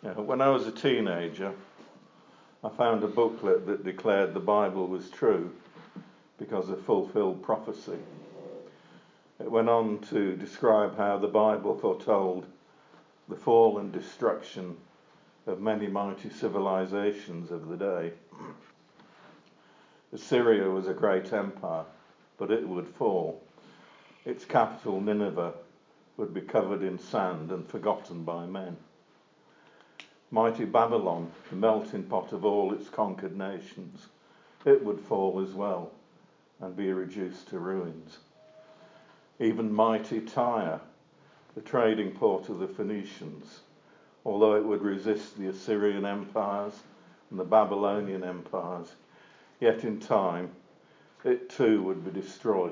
When I was a teenager, I found a booklet that declared the Bible was true because of fulfilled prophecy. It went on to describe how the Bible foretold the fall and destruction of many mighty civilizations of the day. Assyria was a great empire, but it would fall. Its capital, Nineveh, would be covered in sand and forgotten by men. Mighty Babylon, the melting pot of all its conquered nations, it would fall as well and be reduced to ruins. Even mighty Tyre, the trading port of the Phoenicians, although it would resist the Assyrian empires and the Babylonian empires, yet in time it too would be destroyed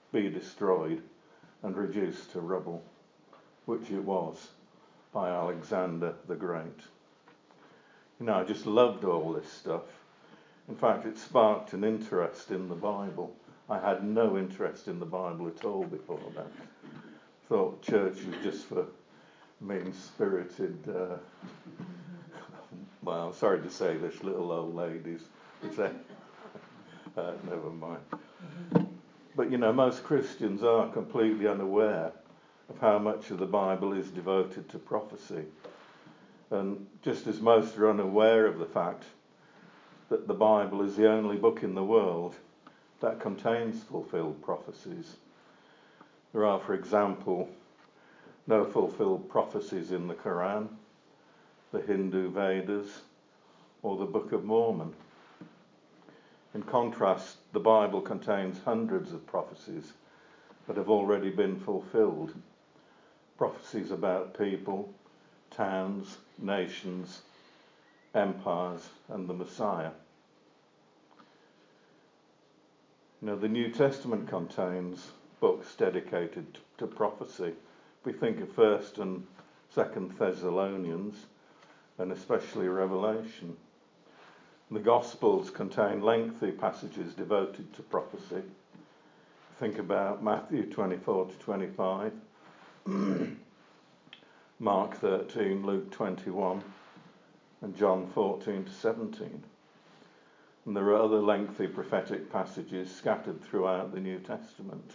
and reduced to rubble, which it was by Alexander the Great. I just loved all this stuff. In fact, it sparked an interest in the Bible. I had no interest in the Bible at all before that. Thought church was just for mean-spirited, well, I'm sorry to say this, little old ladies. Never mind. But most Christians are completely unaware of how much of the Bible is devoted to prophecy. And just as most are unaware of the fact that the Bible is the only book in the world that contains fulfilled prophecies. There are, for example, no fulfilled prophecies in the Quran, the Hindu Vedas, or the Book of Mormon. In contrast, the Bible contains hundreds of prophecies that have already been fulfilled. Prophecies about people, towns, nations, empires, and the Messiah. The New Testament contains books dedicated to prophecy. We think of 1st and 2nd Thessalonians, and especially Revelation. The Gospels contain lengthy passages devoted to prophecy. Think about Matthew 24 to 25, Mark 13, Luke 21, and John 14 to 17. And there are other lengthy prophetic passages scattered throughout the New Testament.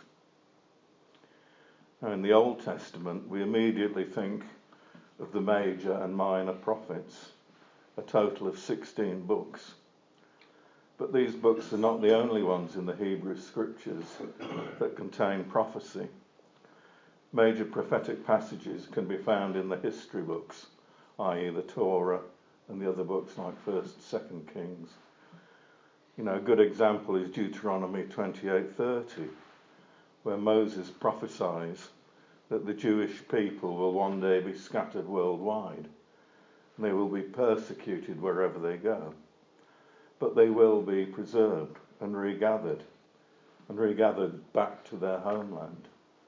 Now, in the Old Testament, we immediately think of the major and minor prophets, a total of 16 books. But these books are not the only ones in the Hebrew Scriptures that contain prophecy. Major prophetic passages can be found in the history books, i.e. the Torah and the other books like 1st, 2nd Kings. A good example is Deuteronomy 28:30, where Moses prophesies that the Jewish people will one day be scattered worldwide, and they will be persecuted wherever they go. But they will be preserved and regathered back to their homeland.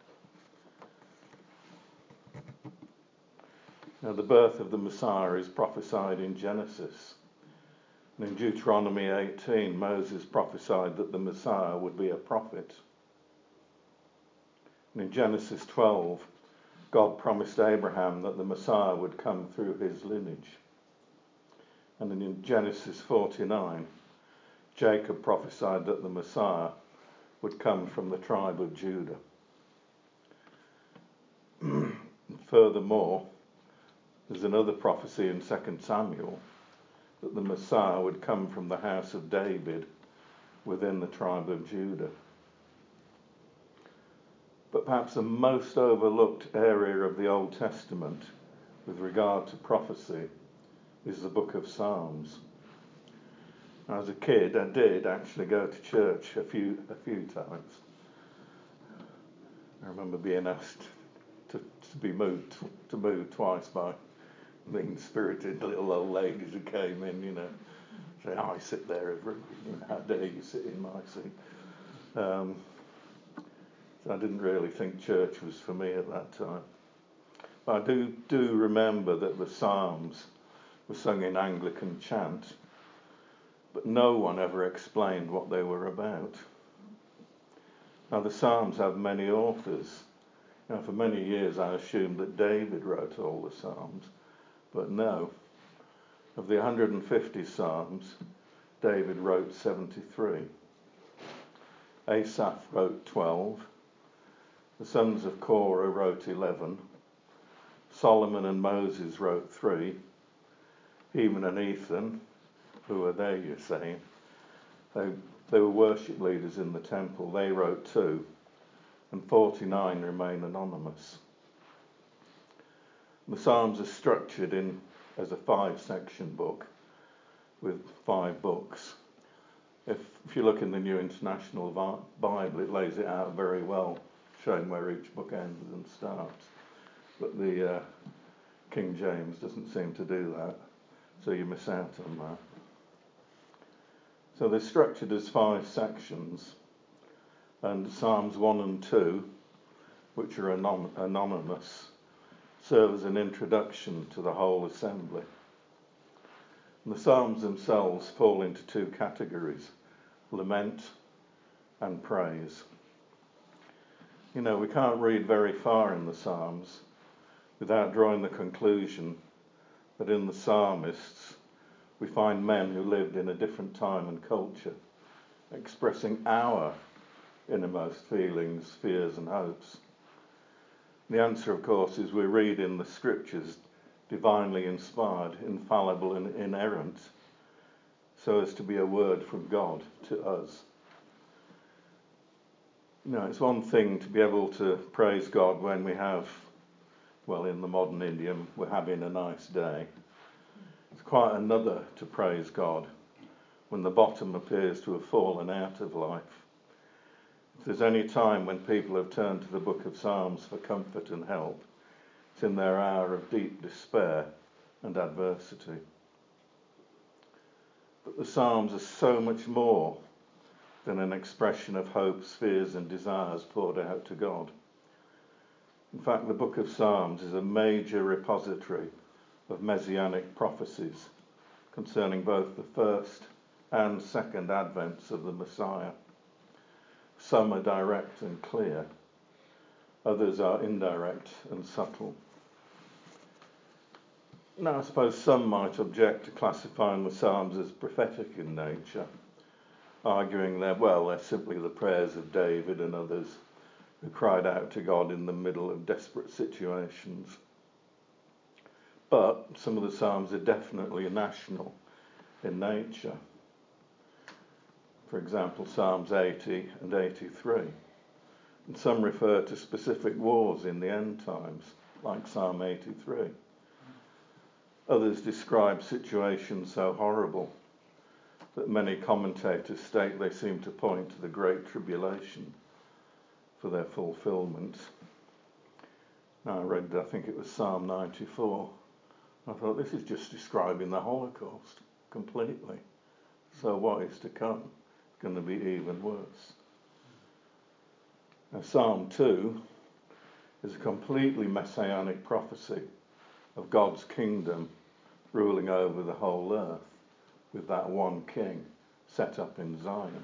Now, the birth of the Messiah is prophesied in Genesis. And in Deuteronomy 18, Moses prophesied that the Messiah would be a prophet. And in Genesis 12, God promised Abraham that the Messiah would come through his lineage. And then in Genesis 49, Jacob prophesied that the Messiah would come from the tribe of Judah. Furthermore, there's another prophecy in 2 Samuel that the Messiah would come from the house of David within the tribe of Judah. But perhaps the most overlooked area of the Old Testament with regard to prophecy is the book of Psalms. As a kid, I did actually go to church a few times. I remember being asked to move twice by mean-spirited little old ladies who came in, say, I sit there how dare you sit in my seat. So I didn't really think church was for me at that time. But I do remember that the Psalms were sung in Anglican chant, but no one ever explained what they were about. Now, the Psalms have many authors. For many years I assumed that David wrote all the Psalms, but no. Of the 150 psalms, David wrote 73. Asaph wrote 12. The sons of Korah wrote 11. Solomon and Moses wrote 3. Heman and Ethan, who are they, you're saying? They were worship leaders in the temple. They wrote 2. And 49 remain anonymous. The Psalms are structured as a 5-section book with 5 books. If you look in the New International Bible, it lays it out very well, showing where each book ends and starts. But the King James doesn't seem to do that, so you miss out on that. So they're structured as 5 sections, and Psalms 1 and 2, which are anonymous, serve as an introduction to the whole assembly. And the Psalms themselves fall into 2 categories: lament and praise. You know, we can't read very far in the Psalms without drawing the conclusion that in the psalmists we find men who lived in a different time and culture, expressing our innermost feelings, fears and hopes. The answer, of course, is we read in the scriptures divinely inspired, infallible and inerrant, so as to be a word from God to us. You know, it's one thing to be able to praise God when we have, well, in the modern idiom, we're having a nice day. It's quite another to praise God when the bottom appears to have fallen out of life. If there's any time when people have turned to the book of Psalms for comfort and help, it's in their hour of deep despair and adversity. But the Psalms are so much more than an expression of hopes, fears and desires poured out to God. In fact, the book of Psalms is a major repository of messianic prophecies concerning both the first and second advents of the Messiah. Some are direct and clear, others are indirect and subtle. Now, I suppose some might object to classifying the Psalms as prophetic in nature, arguing that, well, they're simply the prayers of David and others who cried out to God in the middle of desperate situations. But some of the Psalms are definitely national in nature. For example, Psalms 80 and 83. And some refer to specific wars in the end times, like Psalm 83. Others describe situations so horrible that many commentators state they seem to point to the Great Tribulation for their fulfillment. Now I read, I think it was Psalm 94. I thought, this is just describing the Holocaust completely. So what is to come? It's going to be even worse. Now, Psalm 2 is a completely messianic prophecy of God's kingdom ruling over the whole earth with that one king set up in Zion.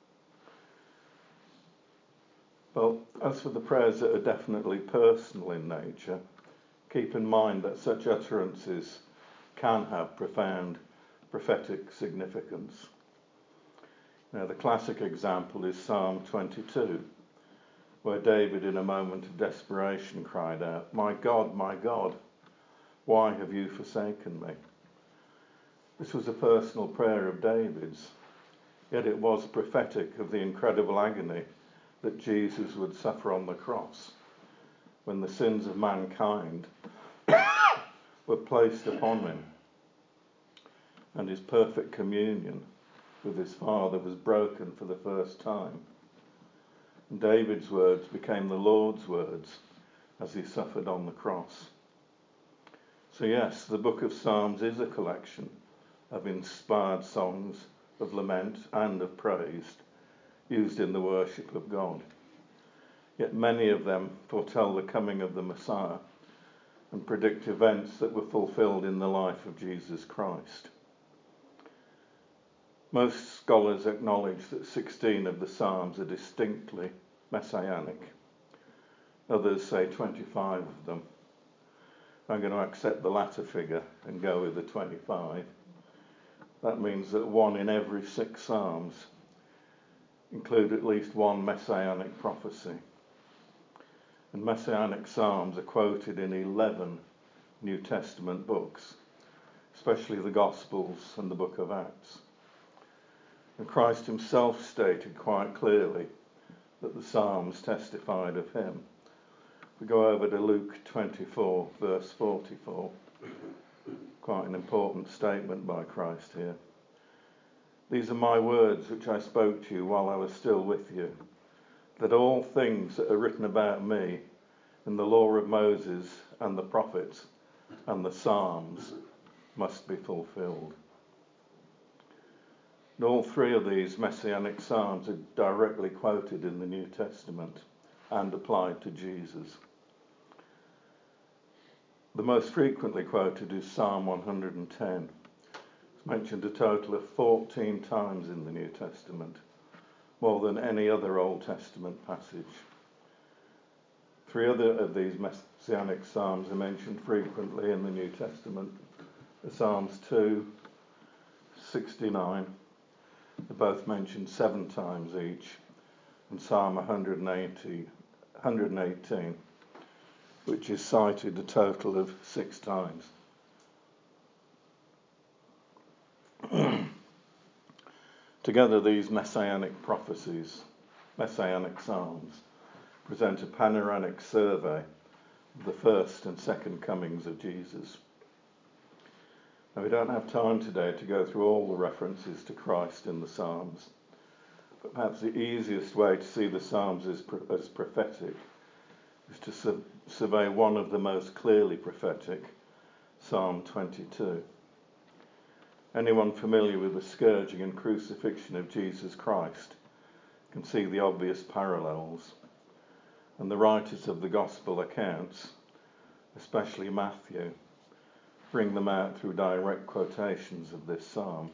Well, as for the prayers that are definitely personal in nature, keep in mind that such utterances can have profound prophetic significance. Now, the classic example is Psalm 22, where David, in a moment of desperation, cried out, my God, why have you forsaken me?" This was a personal prayer of David's, yet it was prophetic of the incredible agony that Jesus would suffer on the cross when the sins of mankind were placed upon him and his perfect communion with his Father was broken for the first time. And David's words became the Lord's words as he suffered on the cross. So yes, the book of Psalms is a collection of inspired songs of lament and of praise used in the worship of God. Yet many of them foretell the coming of the Messiah and predict events that were fulfilled in the life of Jesus Christ. Most scholars acknowledge that 16 of the Psalms are distinctly messianic. Others say 25 of them. I'm going to accept the latter figure and go with the 25. That means that 1 in every 6 psalms include at least one messianic prophecy. And messianic psalms are quoted in 11 New Testament books, especially the Gospels and the book of Acts. And Christ himself stated quite clearly that the Psalms testified of him. We go over to Luke 24, verse 44. Quite an important statement by Christ here. These are my words which I spoke to you while I was still with you, that all things that are written about me in the law of Moses and the prophets and the Psalms must be fulfilled. And all 3 of these messianic psalms are directly quoted in the New Testament and applied to Jesus. The most frequently quoted is Psalm 110. It's mentioned a total of 14 times in the New Testament, more than any other Old Testament passage. 3 other of these messianic psalms are mentioned frequently in the New Testament. The Psalms 2, 69, they're both mentioned 7 times each, and Psalm 118, which is cited a total of 6 times. Together, these messianic prophecies, messianic psalms, present a panoramic survey of the first and second comings of Jesus. Now, we don't have time today to go through all the references to Christ in the Psalms, but perhaps the easiest way to see the Psalms as prophetic is to survey one of the most clearly prophetic, Psalm 22. Anyone familiar with the scourging and crucifixion of Jesus Christ can see the obvious parallels, and the writers of the Gospel accounts, especially Matthew, bring them out through direct quotations of this psalm.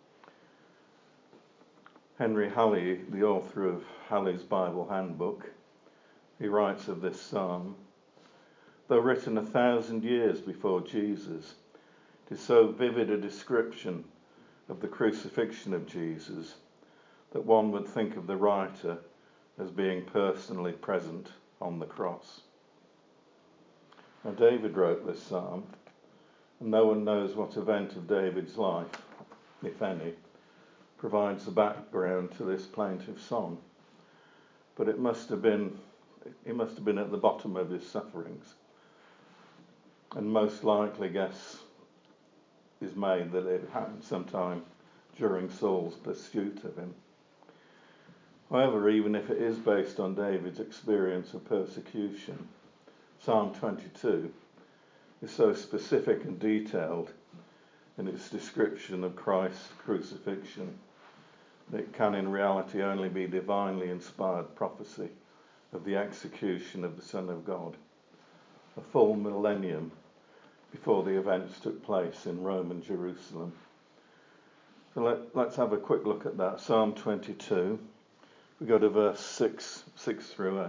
Henry Halley, the author of Halley's Bible Handbook, he writes of this psalm, though written 1,000 years before Jesus, it is so vivid a description of the crucifixion of Jesus that one would think of the writer as being personally present on the cross. Now, David wrote this psalm, and no one knows what event of David's life, if any, provides the background to this plaintive song. But it must have been at the bottom of his sufferings, and most likely guess is made that it happened sometime during Saul's pursuit of him. However, even if it is based on David's experience of persecution, Psalm 22 is so specific and detailed in its description of Christ's crucifixion that it can in reality only be divinely inspired prophecy of the execution of the Son of God, a full millennium before the events took place in Rome and Jerusalem. So let's have a quick look at that. Psalm 22. We go to verse 6 through 8.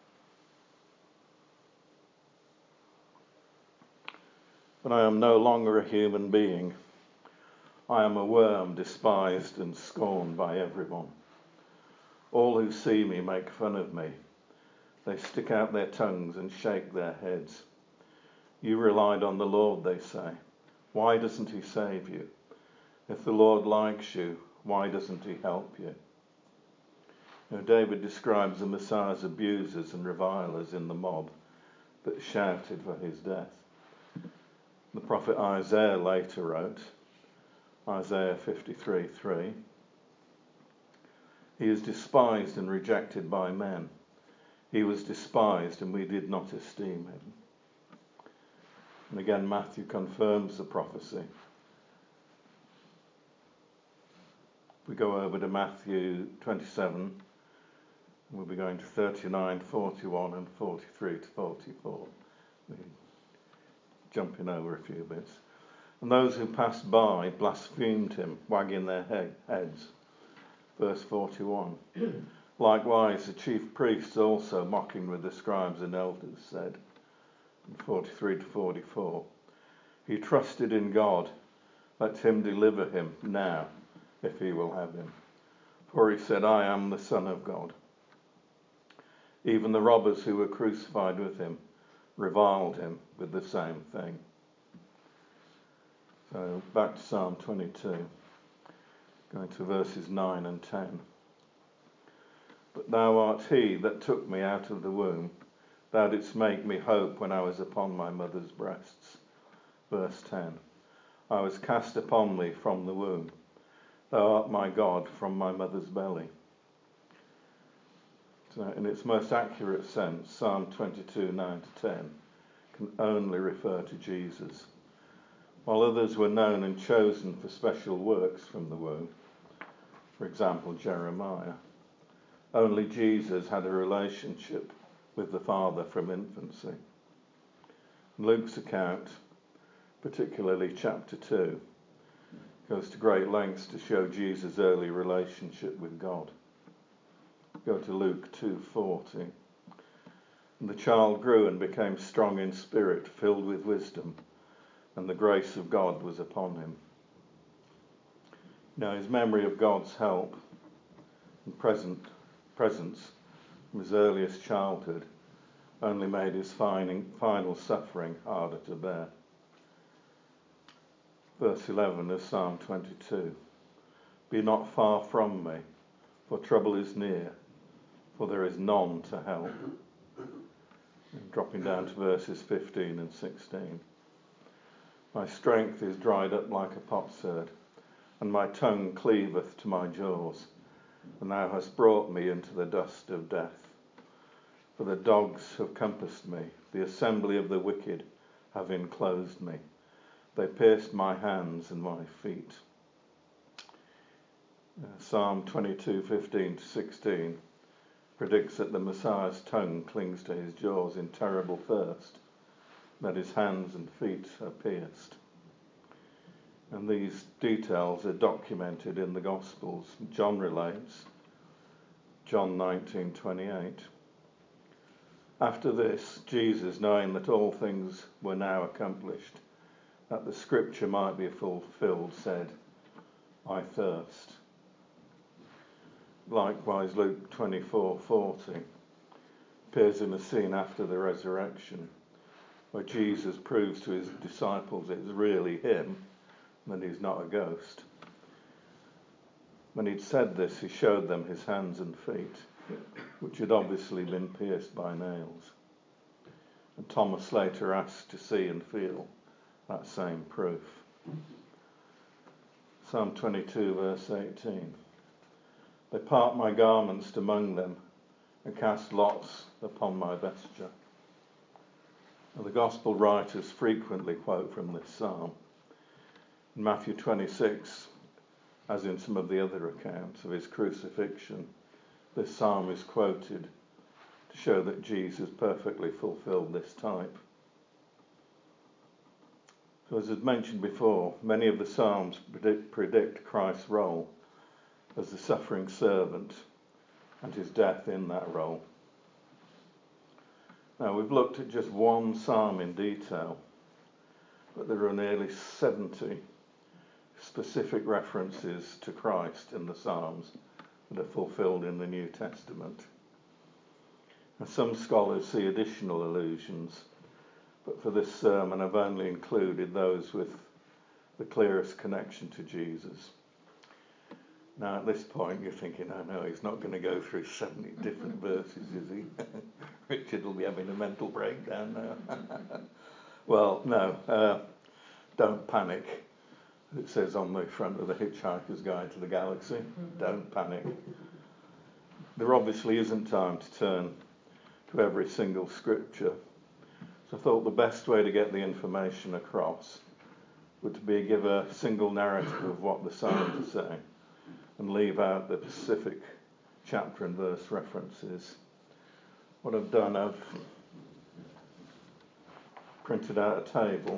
But I am no longer a human being. I am a worm despised and scorned by everyone. All who see me make fun of me. They stick out their tongues and shake their heads. You relied on the Lord, they say. Why doesn't he save you? If the Lord likes you, why doesn't he help you? Now, David describes the Messiah's abusers and revilers in the mob that shouted for his death. The prophet Isaiah later wrote, Isaiah 53:3, he is despised and rejected by men. He was despised and we did not esteem him. And again, Matthew confirms the prophecy. We go over to Matthew 27. We'll be going to 39, 41 and 43 to 44. We're jumping over a few bits. And those who passed by blasphemed him, wagging their heads. Verse 41. Likewise, the chief priests also, mocking with the scribes and elders, said, in 43 to 44, he trusted in God, Let him deliver him now, if he will have him. For he said, I am the Son of God. Even the robbers who were crucified with him reviled him with the same thing. So back to Psalm 22, going to verses 9 and 10. But thou art he that took me out of the womb. Thou didst make me hope when I was upon my mother's breasts. Verse 10. I was cast upon thee from the womb. Thou art my God from my mother's belly. So in its most accurate sense, Psalm 22, 9 to 10 can only refer to Jesus. While others were known and chosen for special works from the womb, for example Jeremiah, only Jesus had a relationship with the Father from infancy. Luke's account, particularly chapter 2, goes to great lengths to show Jesus' early relationship with God. Go to Luke 2:40. And the child grew and became strong in spirit, filled with wisdom, and the grace of God was upon him. Now his memory of God's help and presence from his earliest childhood only made his final suffering harder to bear. Verse 11 of Psalm 22. Be not far from me, for trouble is near, for there is none to help. And dropping down to verses 15 and 16. My strength is dried up like a potsherd, and my tongue cleaveth to my jaws. And thou hast brought me into the dust of death. For the dogs have compassed me, the assembly of the wicked have enclosed me. They pierced my hands and my feet. Psalm 22:15 to 16 predicts that the Messiah's tongue clings to his jaws in terrible thirst, that his hands and feet are pierced. And these details are documented in the Gospels. John relates, John 19:28. After this, Jesus, knowing that all things were now accomplished, that the scripture might be fulfilled, said, I thirst. Likewise, Luke 24:40 appears in a scene after the resurrection, where Jesus proves to his disciples it's really him, and that he's not a ghost. When he'd said this, he showed them his hands and feet, which had obviously been pierced by nails. And Thomas later asked to see and feel that same proof. Psalm 22, verse 18. They part my garments among them and cast lots upon my vesture. Now, the Gospel writers frequently quote from this psalm. In Matthew 26, as in some of the other accounts of his crucifixion, this psalm is quoted to show that Jesus perfectly fulfilled this type. So as I've mentioned before, many of the psalms predict Christ's role as the suffering servant and his death in that role. Now, we've looked at just one psalm in detail, but there are nearly 70 specific references to Christ in the Psalms that are fulfilled in the New Testament. And some scholars see additional allusions, but for this sermon I've only included those with the clearest connection to Jesus. Now at this point you're thinking, oh no, he's not going to go through 70 different verses, is he? Richard will be having a mental breakdown now. Well, no, don't panic. It says on the front of the Hitchhiker's Guide to the Galaxy, don't panic. There obviously isn't time to turn to every single scripture. So I thought the best way to get the information across would be to give a single narrative of what the Psalms are saying and leave out the specific chapter and verse references. What I've done, I've printed out a table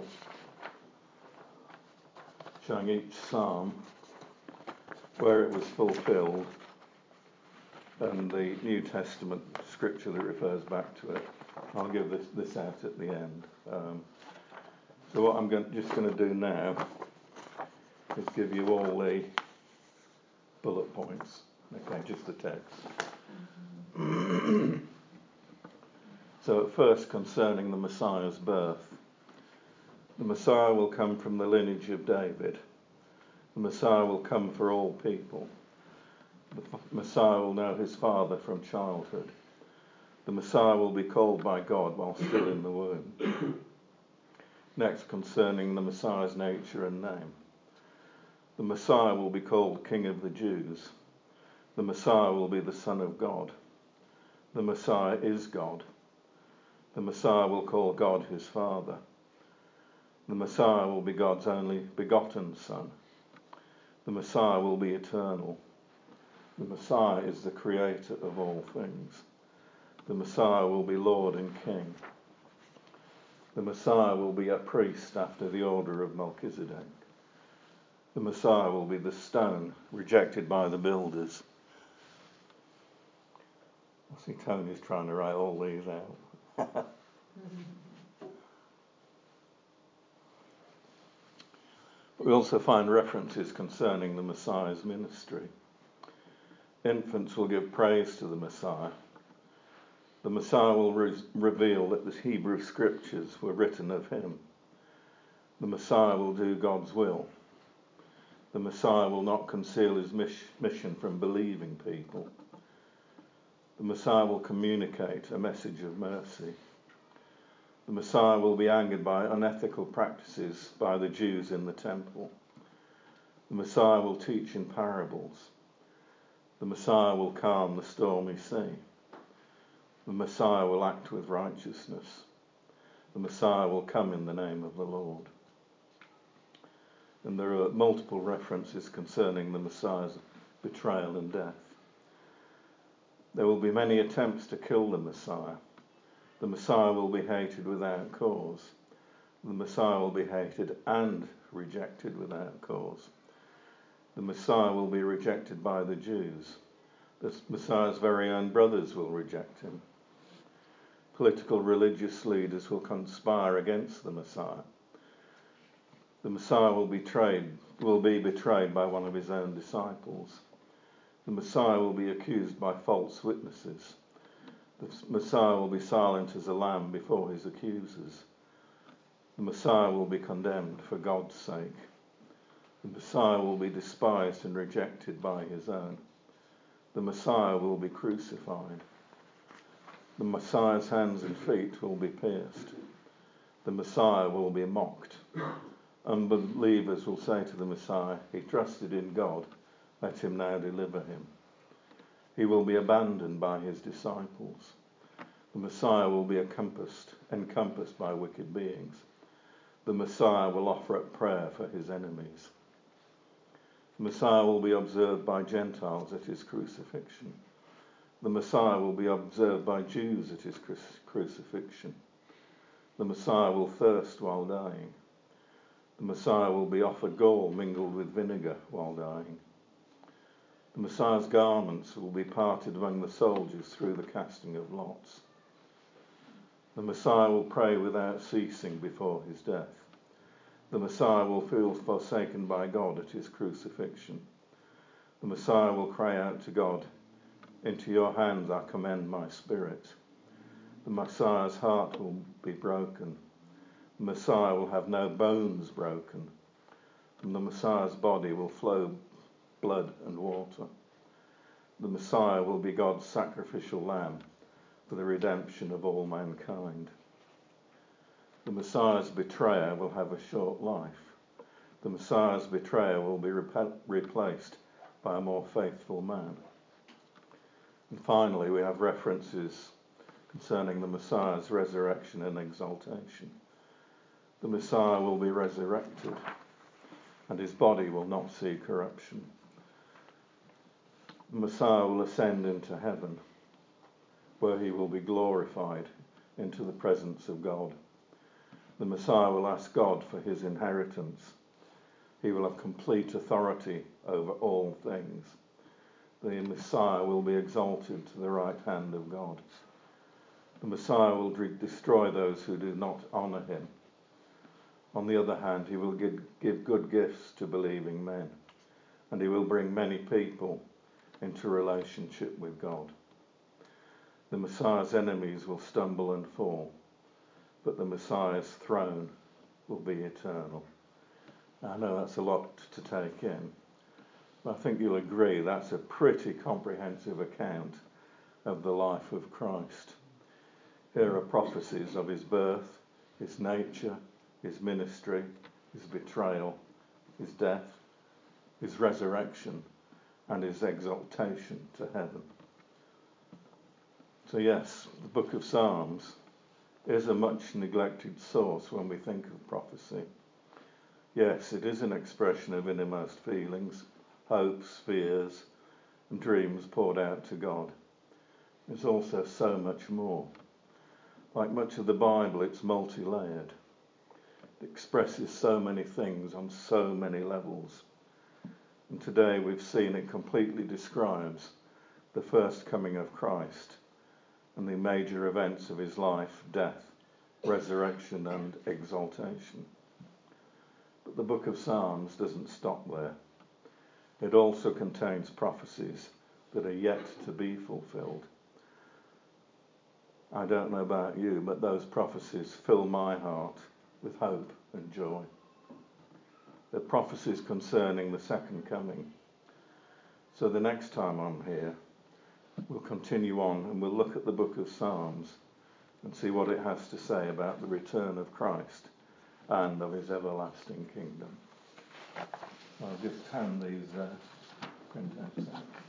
showing each psalm where it was fulfilled and the New Testament scripture that refers back to it. I'll give this out at the end. So what I'm just going to do now is give you all the bullet points. Okay, just the text. So at first, concerning the Messiah's birth. The Messiah will come from the lineage of David. The Messiah will come for all people. The Messiah will know his father from childhood. The Messiah will be called by God while still in the womb. Next, concerning the Messiah's nature and name. The Messiah will be called King of the Jews. The Messiah will be the Son of God. The Messiah is God. The Messiah will call God his Father. The Messiah will be God's only begotten Son. The Messiah will be eternal. The Messiah is the creator of all things. The Messiah will be Lord and King. The Messiah will be a priest after the order of Melchizedek. The Messiah will be the stone rejected by the builders. I see Tony's trying to write all these out. We also find references concerning the Messiah's ministry. Infants will give praise to the Messiah. The Messiah will reveal that the Hebrew scriptures were written of him. The Messiah will do God's will. The Messiah will not conceal his mission from believing people. The Messiah will communicate a message of mercy. The Messiah will be angered by unethical practices by the Jews in the temple. The Messiah will teach in parables. The Messiah will calm the stormy sea. The Messiah will act with righteousness. The Messiah will come in the name of the Lord. And there are multiple references concerning the Messiah's betrayal and death. There will be many attempts to kill the Messiah. The Messiah will be hated without cause. The Messiah will be hated and rejected without cause. The Messiah will be rejected by the Jews. The Messiah's very own brothers will reject him. Political religious leaders will conspire against the Messiah. The Messiah will be betrayed by one of his own disciples. The Messiah will be accused by false witnesses. The Messiah will be silent as a lamb before his accusers. The Messiah will be condemned for God's sake. The Messiah will be despised and rejected by his own. The Messiah will be crucified. The Messiah's hands and feet will be pierced. The Messiah will be mocked. Unbelievers will say to the Messiah, "He trusted in God, let him now deliver him." He will be abandoned by his disciples. The Messiah will be encompassed by wicked beings. The Messiah will offer up prayer for his enemies. The Messiah will be observed by Gentiles at his crucifixion. The Messiah will be observed by Jews at his crucifixion. The Messiah will thirst while dying. The Messiah will be offered gall mingled with vinegar while dying. The Messiah's garments will be parted among the soldiers through the casting of lots. The Messiah will pray without ceasing before his death. The Messiah will feel forsaken by God at his crucifixion. The Messiah will cry out to God, "Into your hands I commend my spirit." The Messiah's heart will be broken. The Messiah will have no bones broken. From the Messiah's body will flow blood and water. The Messiah will be God's sacrificial lamb for the redemption of all mankind. The Messiah's betrayer will have a short life. The Messiah's betrayer will be replaced by a more faithful man. And finally, we have references concerning the Messiah's resurrection and exaltation. The Messiah will be resurrected, and his body will not see corruption. The Messiah will ascend into heaven, where he will be glorified into the presence of God. The Messiah will ask God for his inheritance. He will have complete authority over all things. The Messiah will be exalted to the right hand of God. The Messiah will destroy those who do not honour him. On the other hand, he will give good gifts to believing men, and he will bring many people into relationship with God. The Messiah's enemies will stumble and fall, but the Messiah's throne will be eternal. I know that's a lot to take in, but I think you'll agree that's a pretty comprehensive account of the life of Christ. Here are prophecies of his birth, his nature, his ministry, his betrayal, his death, his resurrection, and his exaltation to heaven. So yes, the book of Psalms is a much neglected source when we think of prophecy. Yes, it is an expression of innermost feelings, hopes, fears, and dreams poured out to God. It's also so much more. Like much of the Bible, it's multi-layered. It expresses so many things on so many levels. And today we've seen it completely describes the first coming of Christ and the major events of his life, death, resurrection, and exaltation. But the book of Psalms doesn't stop there. It also contains prophecies that are yet to be fulfilled. I don't know about you, but those prophecies fill my heart with hope and joy. They're prophecies concerning the second coming. So the next time I'm here, we'll continue on and we'll look at the book of Psalms and see what it has to say about the return of Christ and of his everlasting kingdom. I'll just hand these printouts out.